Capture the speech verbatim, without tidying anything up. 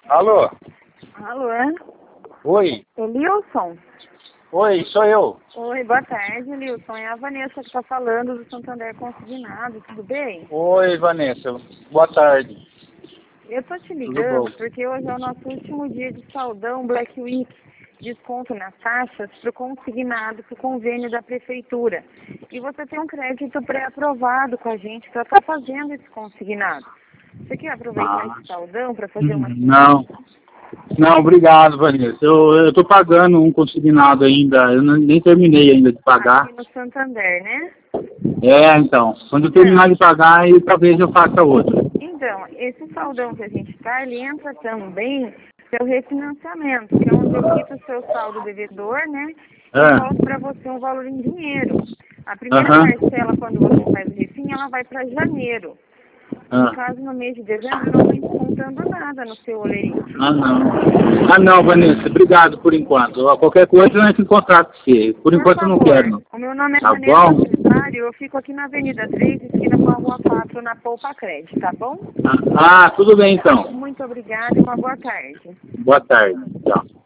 Alô? Alô, é? Oi? Elilson? Oi, sou eu. Oi, boa tarde, Elilson. É a Vanessa que está falando do Santander Consignado, tudo bem? Oi, Vanessa. Boa tarde. Eu tô te Tudo bom? ligando porque hoje é o nosso último dia de saldão Black Week, desconto nas taxas para o consignado, para o convênio da prefeitura. E você tem um crédito pré-aprovado com a gente para estar fazendo esse consignado. Você quer aproveitar Ah. esse saldão para fazer uma... Não. Não, obrigado, Vanessa. Eu, eu tô pagando um consignado ainda. Eu não- nem terminei ainda de pagar. Aqui no Santander, né? É, então. Quando eu terminar de pagar, aí talvez eu faça outro. Então, esse saldão que a gente está, ele entra também pelo refinanciamento, que é onde eu quito o seu saldo devedor, né? E É. volto para você um valor em dinheiro. A primeira Aham. parcela, quando você faz o refim, ela vai para janeiro. No Ah. caso, no mês de dezembro, não vem descontando nada no seu olerite. Ah, não. Ah, não, Vanessa. Obrigado por enquanto. Ó, qualquer coisa eu entro em contato com você. Por Por enquanto eu não favor, quero, não. o meu nome é Tá Vanessa bom? Cesário, eu fico aqui na Avenida três, esquina com a Rua quatro, na Poupa Crédito, tá bom? Ah, tudo bem então. Muito obrigada e uma boa tarde. Boa tarde. Tchau.